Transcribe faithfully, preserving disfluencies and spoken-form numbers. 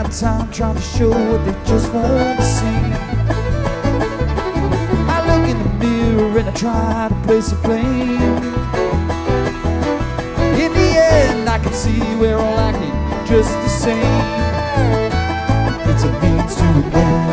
the time trying to show what they just won't see. I look in the mirror and I try to place the blame. In the end I can see we're all acting just the same. It's a means to an end.